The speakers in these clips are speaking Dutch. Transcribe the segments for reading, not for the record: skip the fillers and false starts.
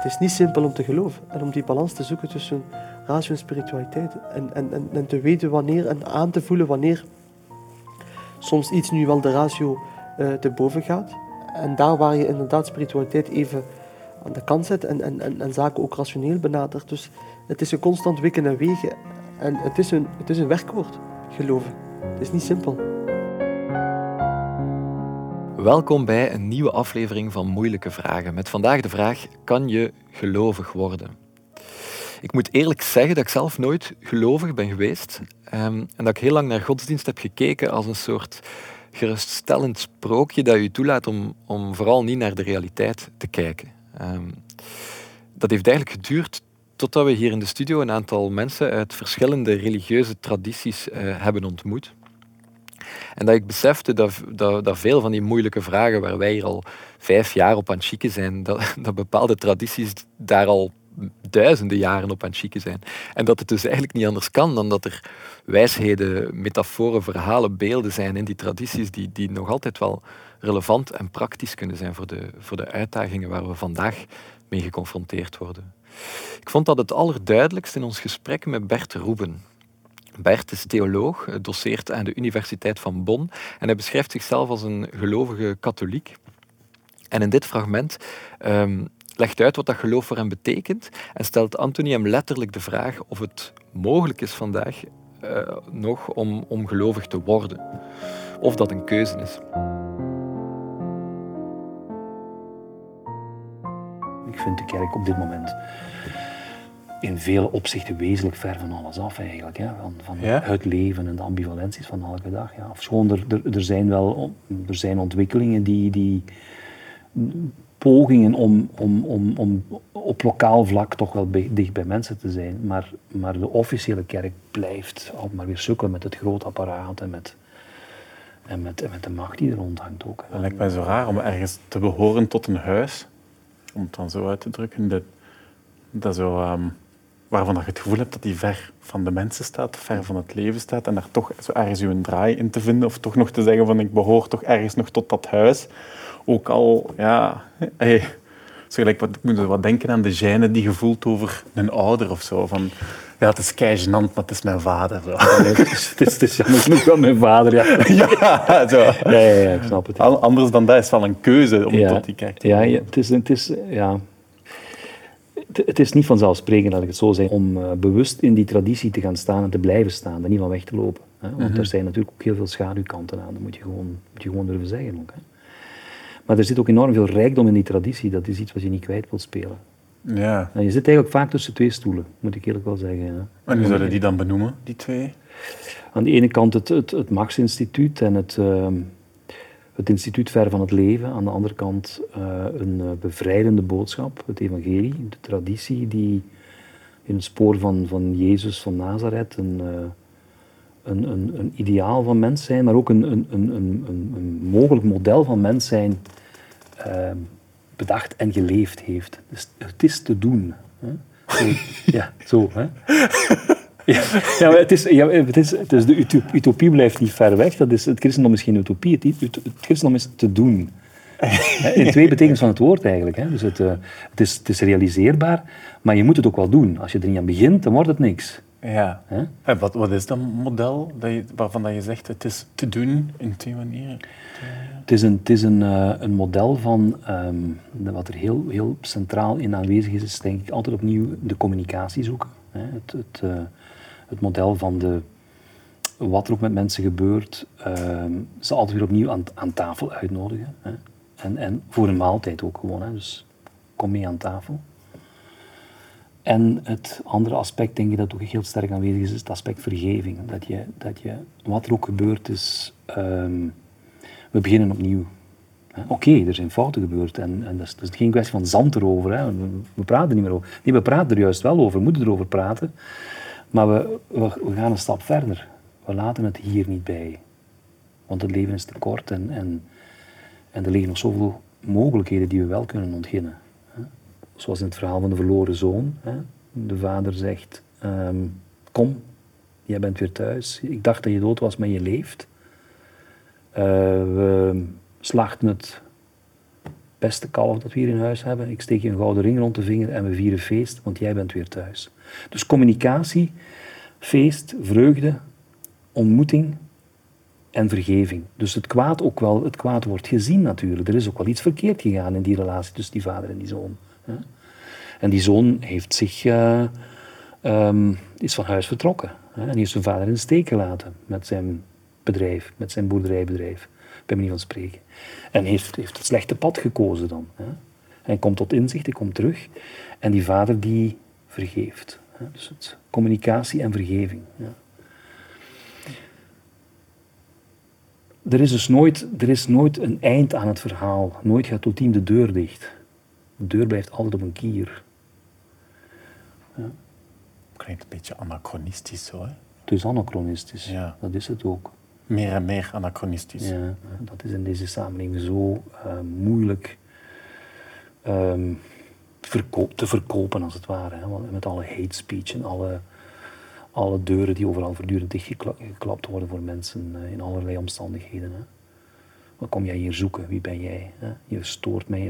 Het is niet simpel om te geloven en om die balans te zoeken tussen ratio en spiritualiteit. En te weten wanneer en aan te voelen wanneer soms iets nu wel de ratio te boven gaat. En daar waar je inderdaad spiritualiteit even aan de kant zet en zaken ook rationeel benadert. Dus het is een constant wikken en wegen. En het is een werkwoord, geloven. Het is niet simpel. Welkom bij een nieuwe aflevering van Moeilijke Vragen. Met vandaag de vraag, kan je gelovig worden? Ik moet eerlijk zeggen dat ik zelf nooit gelovig ben geweest. En dat ik heel lang naar godsdienst heb gekeken als een soort geruststellend sprookje dat je toelaat om vooral niet naar de realiteit te kijken. Dat heeft eigenlijk geduurd totdat we hier in de studio een aantal mensen uit verschillende religieuze tradities hebben ontmoet. En dat ik besefte dat veel van die moeilijke vragen waar wij hier al 5 jaar op aan het chicken zijn, dat bepaalde tradities daar al duizenden jaren op aan het chicken zijn. En dat het dus eigenlijk niet anders kan dan dat er wijsheden, metaforen, verhalen, beelden zijn in die tradities die nog altijd wel relevant en praktisch kunnen zijn voor de uitdagingen waar we vandaag mee geconfronteerd worden. Ik vond dat het allerduidelijkst in ons gesprek met Bert Roeben. Bert is theoloog, doceert aan de Universiteit van Bonn en hij beschrijft zichzelf als een gelovige katholiek. En in dit fragment legt uit wat dat geloof voor hem betekent en stelt Anthony hem letterlijk de vraag of het mogelijk is vandaag nog om gelovig te worden. Of dat een keuze is. Ik vind de kerk op dit moment in vele opzichten wezenlijk ver van alles af eigenlijk. Hè? Van het leven en de ambivalenties van elke dag. Ja. Ofschoon er zijn ontwikkelingen die pogingen om op lokaal vlak toch wel dicht bij mensen te zijn. Maar de officiële kerk blijft altijd maar weer sukkelen met het groot apparaat en met de macht die er rondhangt ook. Het lijkt mij zo raar om ergens te behoren tot een huis, om het dan zo uit te drukken, dat zo, waarvan je het gevoel hebt dat die ver van de mensen staat, ver van het leven staat, en daar toch zo ergens je een draai in te vinden, of toch nog te zeggen van ik behoor toch ergens nog tot dat huis. Ook al, ja, zo gelijk, ik moet wat denken aan de gêne die je voelt over een ouder of zo. Van, ja, het is kei gênant, maar het is mijn vader. Zo. Het is jammer genoeg wel mijn vader, ja. Ja, zo. Ja, ik snap het. Anders dan dat is wel een keuze om tot die kerk te komen. Het is niet vanzelfsprekend, laat ik het zo zeggen, om bewust in die traditie te gaan staan en te blijven staan, er niet van weg te lopen. Hè? Want er zijn natuurlijk ook heel veel schaduwkanten aan, dat moet je gewoon durven zeggen ook. Hè? Maar er zit ook enorm veel rijkdom in die traditie, dat is iets wat je niet kwijt wilt spelen. Ja. En je zit eigenlijk vaak tussen 2 stoelen, moet ik eerlijk wel zeggen. Hè? En hoe zouden die dan benoemen, die 2? Aan de ene kant het Max-instituut en het instituut ver van het leven. Aan de andere kant een bevrijdende boodschap, het evangelie, de traditie die in het spoor van Jezus van Nazareth een ideaal van mens zijn, maar ook een mogelijk model van mens zijn bedacht en geleefd heeft. Dus het is te doen. Hè? Zo, hè? Ja, maar het is de utopie blijft niet ver weg. Het christendom is geen utopie, het christendom is te doen. In 2 betekenissen van het woord eigenlijk. Hè. Dus het is realiseerbaar, maar je moet het ook wel doen. Als je er niet aan begint, dan wordt het niks. Ja. En wat is dat model waarvan je zegt het is te doen in 2 manieren? Het is een model van wat er heel centraal in aanwezig is denk ik altijd opnieuw de communicatie zoeken. Hè. Het model van wat er ook met mensen gebeurt, ze altijd weer opnieuw aan tafel uitnodigen. Hè. En voor een maaltijd ook gewoon. Hè. Dus kom mee aan tafel. En het andere aspect, denk ik, dat ook heel sterk aanwezig is het aspect vergeving. Dat je wat er ook gebeurd is, we beginnen opnieuw. Oké, er zijn fouten gebeurd en dat is geen kwestie van zand erover. Hè. We praten er niet meer over. Nee, we praten er juist wel over, we moeten erover praten. Maar we gaan een stap verder. We laten het hier niet bij. Want het leven is te kort en er liggen nog zoveel mogelijkheden die we wel kunnen ontginnen. Zoals in het verhaal van de verloren zoon. De vader zegt, kom, jij bent weer thuis. Ik dacht dat je dood was, maar je leeft. We slachten het beste kalf dat we hier in huis hebben. Ik steek je een gouden ring rond de vinger en we vieren feest, want jij bent weer thuis. Dus communicatie, feest, vreugde, ontmoeting en vergeving. Dus het kwaad ook wel, het kwaad wordt gezien natuurlijk. Er is ook wel iets verkeerd gegaan in die relatie tussen die vader en die zoon. Hè. En die zoon heeft zich, is van huis vertrokken. Hè. En die heeft zijn vader in de steek gelaten met zijn bedrijf, met zijn boerderijbedrijf, bij manier van spreken. En heeft het slechte pad gekozen dan. Hè. Hij komt tot inzicht, hij komt terug. En die vader die vergeeft. Hè. Dus het, communicatie en vergeving. Ja. Er is dus nooit een eind aan het verhaal. Nooit gaat het ultiem de deur dicht. De deur blijft altijd op een kier. Ja. Klinkt een beetje anachronistisch zo, hè? Het is anachronistisch. Ja. Dat is het ook. Meer en meer anachronistisch. Ja, dat is in deze samenleving zo moeilijk te verkopen, als het ware. Hè? Want met alle hate speech en alle deuren die overal voortdurend dichtgeklapt worden voor mensen in allerlei omstandigheden. Hè? Wat kom jij hier zoeken? Wie ben jij? Hè? Je stoort mij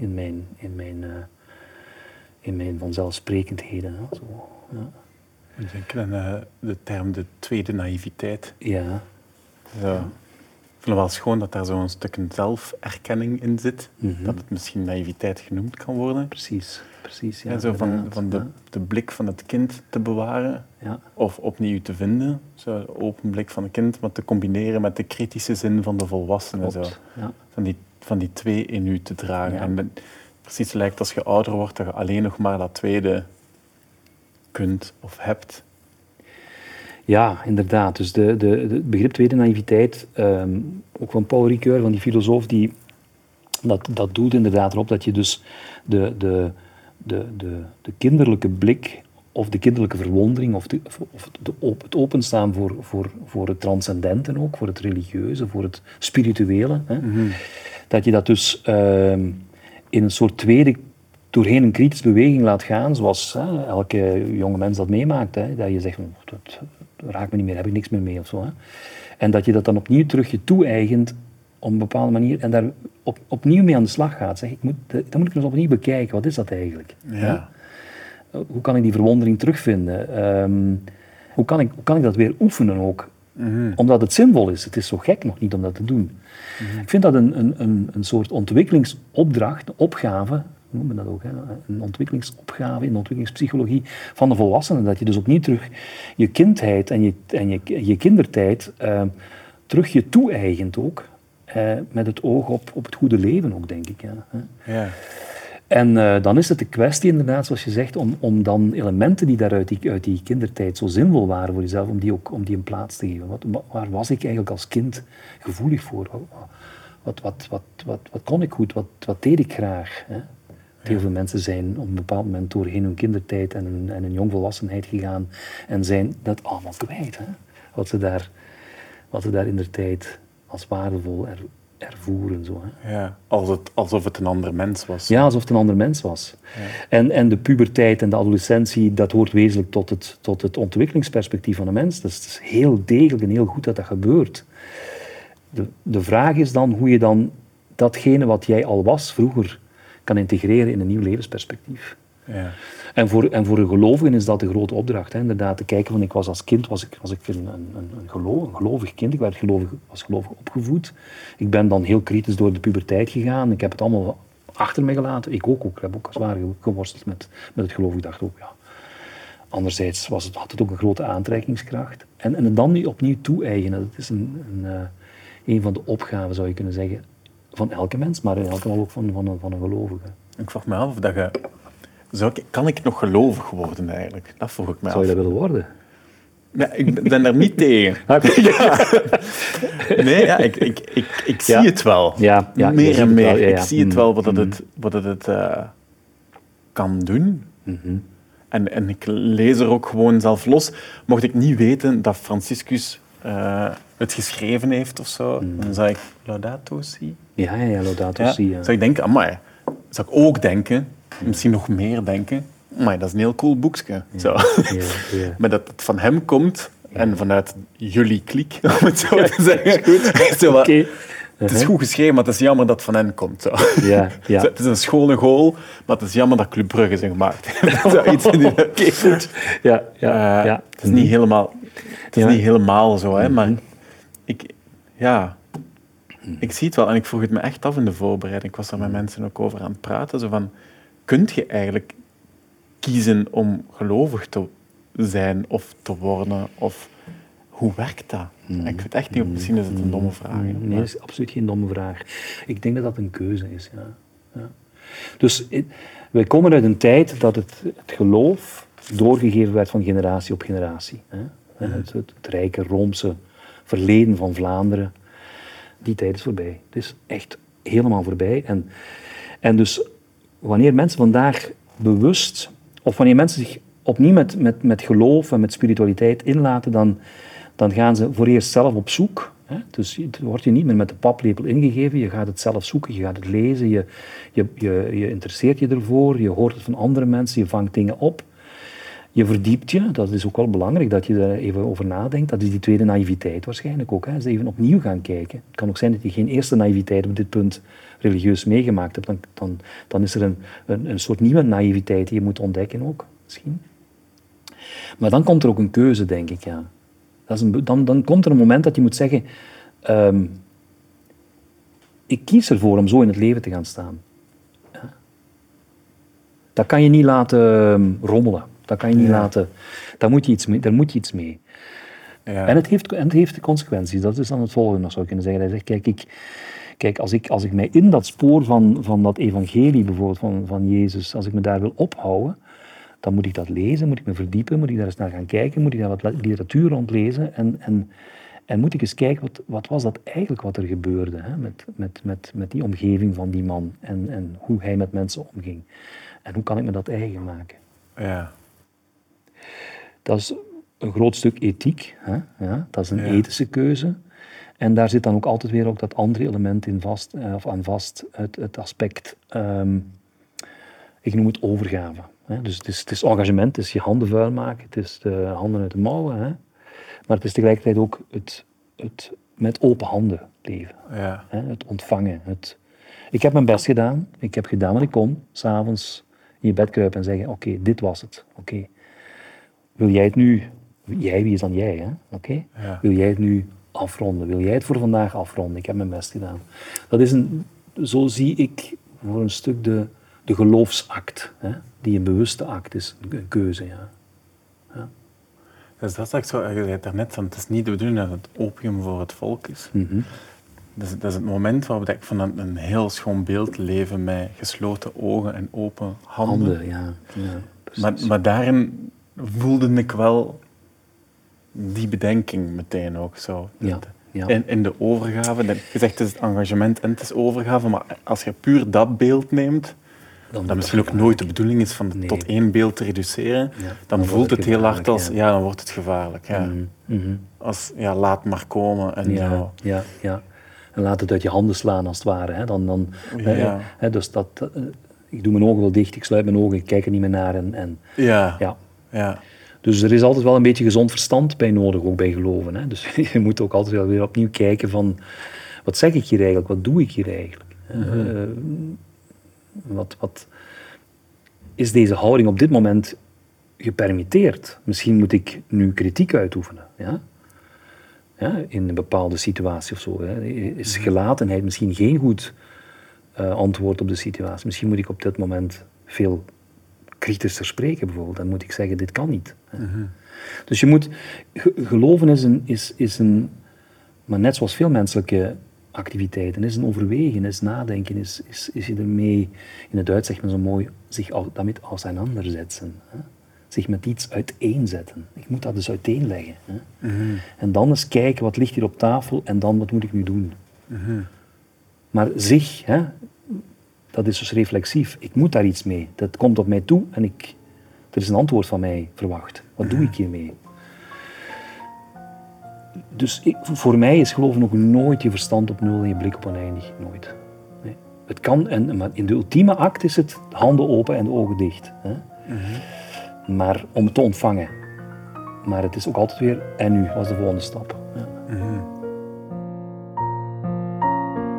in mijn vanzelfsprekendheden. Hè? Zo, ja. Ik denk aan de term de tweede naïviteit. Ja. Zo. Ik vind het wel schoon dat daar zo'n stuk zelferkenning in zit. Mm-hmm. Dat het misschien naïviteit genoemd kan worden. Precies. Ja, en zo van de blik van het kind te bewaren. Ja. Of opnieuw te vinden. Zo de open blik van het kind, maar te combineren met de kritische zin van de volwassene. Zo. Ja. Van die twee in u te dragen. Ja. En precies lijkt als je ouder wordt, dat je alleen nog maar dat tweede kunt of hebt. Ja, inderdaad. Dus het begrip tweede naïviteit, ook van Paul Ricoeur, van die filosoof, dat doet inderdaad erop dat je dus de kinderlijke blik of de kinderlijke verwondering of het openstaan voor het transcendente ook, voor het religieuze, voor het spirituele, hè, dat je dat dus in een soort tweede doorheen een kritische beweging laat gaan, zoals elke jonge mens dat meemaakt. Hè, dat je zegt, dat raakt me niet meer, heb ik niks meer mee of zo. Hè. En dat je dat dan opnieuw terug je toe-eigent op een bepaalde manier en daar opnieuw mee aan de slag gaat. Zeg, dat moet ik eens opnieuw bekijken, wat is dat eigenlijk? Ja. Hoe kan ik die verwondering terugvinden? Hoe kan ik dat weer oefenen ook? Omdat het zinvol is. Het is zo gek nog niet om dat te doen. Ik vind dat een soort ontwikkelingsopdracht, opgave, noemen we dat ook, hè? Een ontwikkelingsopgave in de ontwikkelingspsychologie van de volwassenen. Dat je dus opnieuw terug je kindheid en je kindertijd terug je toe-eigent ook. Met het oog op het goede leven ook, denk ik. Ja. En dan is het de kwestie, inderdaad, zoals je zegt, om dan elementen die uit die kindertijd zo zinvol waren voor jezelf, om die een plaats te geven. Waar was ik eigenlijk als kind gevoelig voor? Wat kon ik goed? Wat deed ik graag? Hè? Heel veel mensen zijn op een bepaald moment doorheen hun kindertijd en hun jongvolwassenheid gegaan en zijn dat allemaal kwijt. Hè? Wat ze daar in de tijd als waardevol ervoeren. Zo, hè? Ja, alsof het een ander mens was. Ja, alsof het een ander mens was. Ja. En de puberteit en de adolescentie, dat hoort wezenlijk tot het ontwikkelingsperspectief van de mens. Dus het is heel degelijk en heel goed dat dat gebeurt. De vraag is dan hoe je dan datgene wat jij al was vroeger kan integreren in een nieuw levensperspectief. Ja. En voor een gelovigen is dat de grote opdracht. Hè? Inderdaad, te kijken van, ik was als kind was ik een gelovig kind. Ik was gelovig opgevoed. Ik ben dan heel kritisch door de puberteit gegaan. Ik heb het allemaal achter me gelaten. Ik heb ook zwaar geworsteld met het geloof. Ik dacht ook, ja. Anderzijds had het ook een grote aantrekkingskracht. En dan nu opnieuw toe-eigenen, dat is een van de opgaven, zou je kunnen zeggen, van elke mens, maar in elk geval ook van een gelovige. Ik vroeg me af of dat je... Kan ik nog gelovig worden eigenlijk? Dat vroeg ik me af. Zou je dat willen worden? Ja, ik ben daar niet tegen. Ja. Nee, ja, ik zie het wel. Ja, meer en meer. Wel, ja. Ik zie het wel wat het kan doen. Mm-hmm. En ik lees er ook gewoon zelf los. Mocht ik niet weten dat Franciscus het geschreven heeft of zo, dan zou ik Laudato Si. Ja, Laudato Si. Ja. Zou ik denken, amai. Zou ik ook denken, misschien nog meer denken, amai, dat is een heel cool boekje. Zo. Ja. Maar dat het van hem komt en vanuit jullie kliek, om het zo te zeggen. Zo Okay. Het is goed geschreven, maar het is jammer dat het van hen komt. Zo. Ja, ja. Het is een schone goal, maar het is jammer dat Club Brugge zijn gemaakt. Zo iets in die... Oké, goed. Ja, ja, ja. Het is niet helemaal zo, hè, maar ik zie het wel en ik vroeg het me echt af in de voorbereiding. Ik was daar met mensen ook over aan het praten. Zo van, kunt je eigenlijk kiezen om gelovig te zijn of te worden? Of hoe werkt dat? Ik weet echt niet, misschien is het een domme vraag. Nee, dat is absoluut geen domme vraag. Ik denk dat dat een keuze is. Ja. Ja. Dus wij komen uit een tijd dat het geloof doorgegeven werd van generatie op generatie. Hè? Het rijke Roomse verleden van Vlaanderen, die tijd is voorbij. Het is echt helemaal voorbij. En dus wanneer mensen vandaag bewust, of wanneer mensen zich opnieuw met geloof en met spiritualiteit inlaten, dan gaan ze voor eerst zelf op zoek. Hè? Dus het wordt je niet meer met de paplepel ingegeven, je gaat het zelf zoeken, je gaat het lezen, je interesseert je ervoor, je hoort het van andere mensen, je vangt dingen op. Je verdiept je, dat is ook wel belangrijk dat je daar even over nadenkt. Dat is die tweede naïviteit waarschijnlijk ook. Hè? Dus even opnieuw gaan kijken. Het kan ook zijn dat je geen eerste naïviteit op dit punt religieus meegemaakt hebt. Dan is er een soort nieuwe naïviteit die je moet ontdekken ook, misschien. Maar dan komt er ook een keuze, denk ik. Ja. Dan komt er een moment dat je moet zeggen... ik kies ervoor om zo in het leven te gaan staan. Ja. Dat kan je niet laten rommelen. Dat kan je niet laten... Daar moet je iets mee. Ja. En het heeft consequenties. Dat is dan het volgende nog, zou ik kunnen zeggen. Hij zegt, kijk, als ik mij in dat spoor van dat evangelie bijvoorbeeld, van Jezus, als ik me daar wil ophouden, dan moet ik dat lezen, moet ik me verdiepen, moet ik daar eens naar gaan kijken, moet ik daar wat literatuur rondlezen en moet ik eens kijken, wat was dat eigenlijk wat er gebeurde, hè, met die omgeving van die man en hoe hij met mensen omging. En hoe kan ik me dat eigen maken? Ja. Dat is een groot stuk ethiek. Hè? Ja, dat is een ethische keuze. En daar zit dan ook altijd weer ook dat andere element in vast, het aspect, ik noem het overgave. Hè? Dus het is engagement, het is je handen vuil maken, het is de handen uit de mouwen. Hè? Maar het is tegelijkertijd ook het met open handen leven. Ja. Hè? Het ontvangen. Ik heb mijn best gedaan, ik heb gedaan wat ik kon, 's avonds in je bed kruipen en zeggen, oké, dit was het. Oké. Wil jij het nu, wie is dan jij, hè? Okay? Ja. Wil jij het nu afronden? Wil jij het voor vandaag afronden? Ik heb mijn best gedaan. Dat is zo zie ik voor een stuk de geloofsact, hè? Die een bewuste act is, een keuze, ja. Ja. Dus dat is echt zo, je zei daarnet, van, het is niet de bedoeling dat het opium voor het volk is. Mm-hmm. Dat is het moment waarop ik van een heel schoon beeld leven met gesloten ogen en open handen. Ja, maar daarin voelde ik wel die bedenking meteen ook zo. Ja. In de overgave. Je zegt het is engagement en het is overgave, maar als je puur dat beeld neemt, dat misschien ook nooit de bedoeling is van tot één beeld te reduceren, dan voelt het heel hard als, dan wordt het gevaarlijk. Ja. Mm-hmm. Als, laat maar komen. En zo. Ja. En laat het uit je handen slaan, als het ware. Hè. Dus ik doe mijn ogen wel dicht, ik sluit mijn ogen, ik kijk er niet meer naar. Ja. Dus er is altijd wel een beetje gezond verstand bij nodig, ook bij geloven. Hè. Dus je moet ook altijd wel weer opnieuw kijken van, wat zeg ik hier eigenlijk, wat doe ik hier eigenlijk? Mm-hmm. Wat is deze houding op dit moment gepermitteerd? Misschien moet ik nu kritiek uitoefenen, ja? Ja, in een bepaalde situatie of zo. Hè. Is gelatenheid misschien geen goed antwoord op de situatie? Misschien moet ik op dit moment veel kritischer spreken, bijvoorbeeld. Dan moet ik zeggen, dit kan niet. Mm-hmm. Dus je moet... Geloven is een... Maar net zoals veel menselijke activiteiten, is een overwegen, is nadenken, is je ermee... In het Duits zegt men zo mooi, zich daarmee auseinanderzetten. Hè. Zich met iets uiteenzetten. Ik moet dat dus uiteenleggen. Hè. Mm-hmm. En dan eens kijken, wat ligt hier op tafel en dan, wat moet ik nu doen? Mm-hmm. Maar dat is dus reflexief. Ik moet daar iets mee. Dat komt op mij toe en er is een antwoord van mij verwacht. Wat doe ik hiermee? Dus voor mij is geloven ook nooit je verstand op nul en je blik op oneindig. Nooit. Nee. Het kan, maar in de ultieme act is het handen open en de ogen dicht. Hè. Mm-hmm. Maar om het te ontvangen. Maar het is ook altijd weer, en nu, wat is de volgende stap? Ja. Mm-hmm.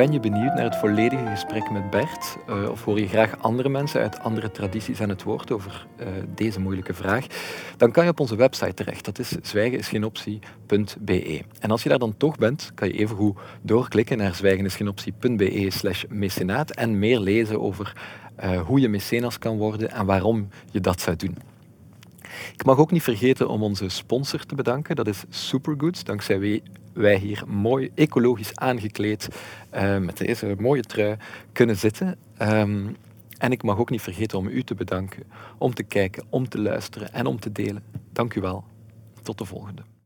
Ben je benieuwd naar het volledige gesprek met Bert? Of hoor je graag andere mensen uit andere tradities aan het woord over deze moeilijke vraag? Dan kan je op onze website terecht. Dat is zwijgenisgeenoptie.be. En als je daar dan toch bent, kan je evengoed doorklikken naar zwijgenisgeenoptie.be/mecenaat en meer lezen over hoe je mecenas kan worden en waarom je dat zou doen. Ik mag ook niet vergeten om onze sponsor te bedanken. Dat is Supergood. Dankzij wij hier mooi ecologisch aangekleed met deze mooie trui kunnen zitten. En ik mag ook niet vergeten om u te bedanken om te kijken, om te luisteren en om te delen. Dank u wel. Tot de volgende.